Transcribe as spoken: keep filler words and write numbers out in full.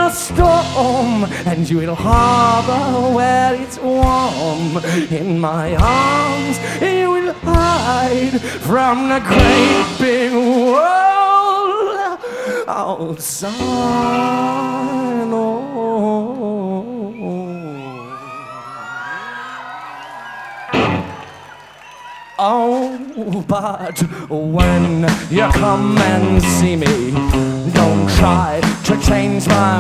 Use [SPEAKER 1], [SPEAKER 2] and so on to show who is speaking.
[SPEAKER 1] in a storm, and you will harbor where it's warm. In my arms you will hide from the great big world outside. Oh, but when you come and see me, don't try to change my